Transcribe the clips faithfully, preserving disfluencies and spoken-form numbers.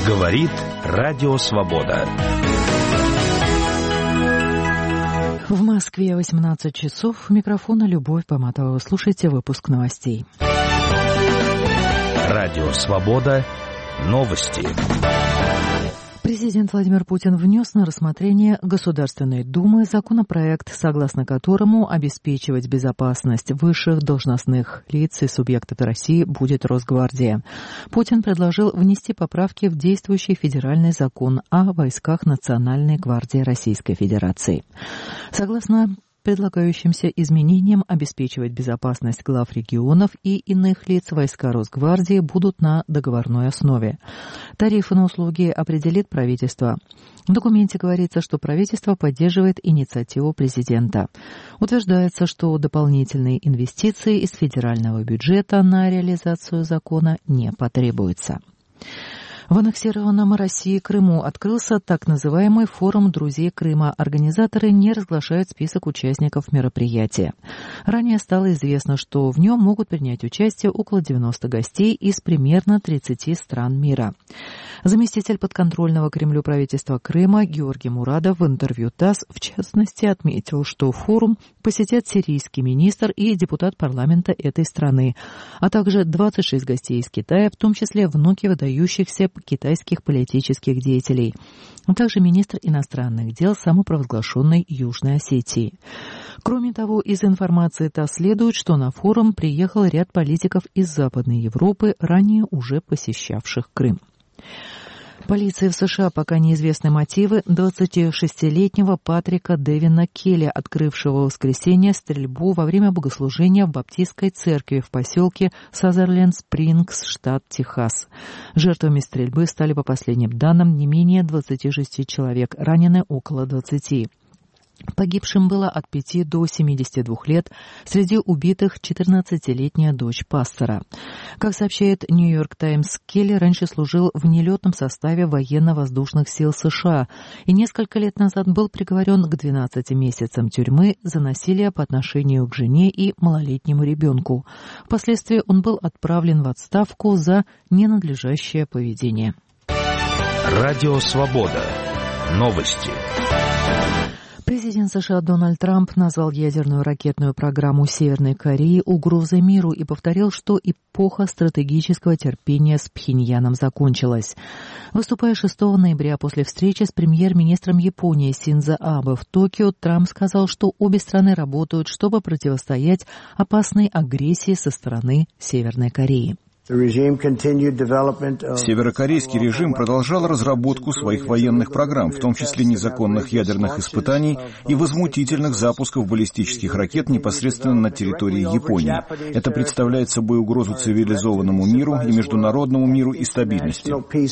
Говорит Радио Свобода. В Москве восемнадцать часов. У микрофона Любовь Поматова. Слушайте выпуск новостей. Радио Свобода. Новости. Президент Владимир Путин внес на рассмотрение Государственной Думы законопроект, согласно которому обеспечивать безопасность высших должностных лиц и субъектов России будет Росгвардия. Путин предложил внести поправки в действующий федеральный закон о войсках Национальной гвардии Российской Федерации. Согласно предлагающимся изменениям, обеспечивать безопасность глав регионов и иных лиц войска Росгвардии будут на договорной основе. Тарифы на услуги определит правительство. В документе говорится, что правительство поддерживает инициативу президента. Утверждается, что дополнительные инвестиции из федерального бюджета на реализацию закона не потребуются. В аннексированном России Крыму открылся так называемый форум «Друзей Крыма». Организаторы не разглашают список участников мероприятия. Ранее стало известно, что в нем могут принять участие около девяноста гостей из примерно тридцати стран мира. Заместитель подконтрольного Кремлю правительства Крыма Георгий Мурадов в интервью ТАСС в частности отметил, что форум посетят сирийский министр и депутат парламента этой страны, а также двадцать шесть гостей из Китая, в том числе внуки выдающихся китайских политических деятелей, а также министр иностранных дел самопровозглашенной Южной Осетии. Кроме того, из информации ТАСС следует, что на форум приехал ряд политиков из Западной Европы, ранее уже посещавших Крым. Полиции в США пока неизвестны мотивы двадцатишестилетнего Патрика Дэвина Келли, открывшего в воскресенье стрельбу во время богослужения в баптистской церкви в поселке Сазерленд-Спрингс, штат Техас. Жертвами стрельбы стали, по последним данным, не менее двадцати шести человек, ранены около двадцати. Погибшим было от пяти до семидесяти двух лет, среди убитых четырнадцатилетняя дочь пастора. Как сообщает Нью-Йорк Таймс, Келли раньше служил в нелетном составе военно-воздушных сил США и несколько лет назад был приговорен к двенадцати месяцам тюрьмы за насилие по отношению к жене и малолетнему ребенку. Впоследствии он был отправлен в отставку за ненадлежащее поведение. Радио Свобода. Новости. Президент США Дональд Трамп назвал ядерную ракетную программу Северной Кореи угрозой миру и повторил, что эпоха стратегического терпения с Пхеньяном закончилась. Выступая шестого ноября после встречи с премьер-министром Японии Синдзо Абе в Токио, Трамп сказал, что обе страны работают, чтобы противостоять опасной агрессии со стороны Северной Кореи. Северокорейский режим продолжал разработку своих военных программ, в том числе незаконных ядерных испытаний и возмутительных запусков баллистических ракет непосредственно на территории Японии. Это представляет собой угрозу цивилизованному миру и международному миру и стабильности.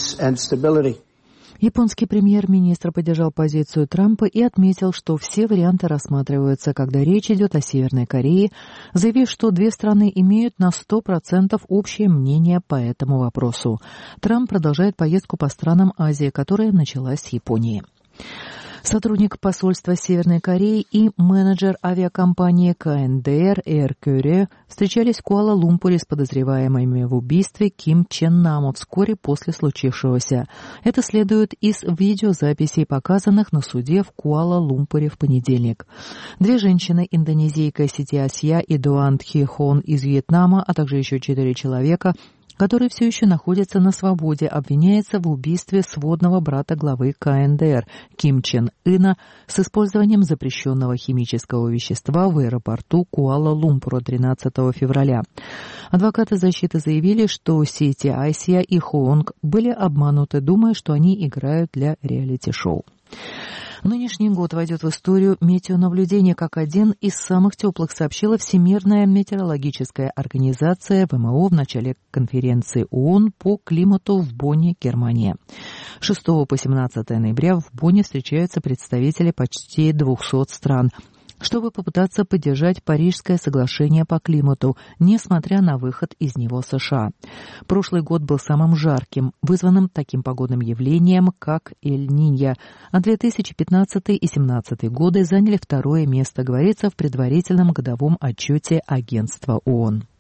Японский премьер-министр поддержал позицию Трампа и отметил, что все варианты рассматриваются, когда речь идет о Северной Корее, заявив, что две страны имеют на сто процентов общее мнение по этому вопросу. Трамп продолжает поездку по странам Азии, которая началась с Японии. Сотрудник посольства Северной Кореи и менеджер авиакомпании КНДР Air Koryo встречались в Куала-Лумпуре с подозреваемыми в убийстве Ким Чен Нама вскоре после случившегося. Это следует из видеозаписей, показанных на суде в Куала-Лумпуре в понедельник. Две женщины, индонезийка Сити Асия и Дуан Тхи Хон из Вьетнама, а также еще четыре человека, который все еще находится на свободе, обвиняется в убийстве сводного брата главы КНДР Ким Чен Ына с использованием запрещенного химического вещества в аэропорту Куала-Лумпура тринадцатого февраля. Адвокаты защиты заявили, что Сити Айсия и Хуонг были обмануты, думая, что они играют для реалити-шоу. Нынешний год войдет в историю метеонаблюдения как один из самых теплых, сообщила Всемирная метеорологическая организация ВМО в начале конференции ООН по климату в Бонне, Германия. С шестого по семнадцатое ноября в Бонне встречаются представители почти двухсот стран, чтобы попытаться поддержать Парижское соглашение по климату, несмотря на выход из него США. Прошлый год был самым жарким, вызванным таким погодным явлением, как Эль-Нинья, а две тысячи пятнадцатый и две тысячи семнадцатый годы заняли второе место, говорится в предварительном годовом отчете агентства ООН.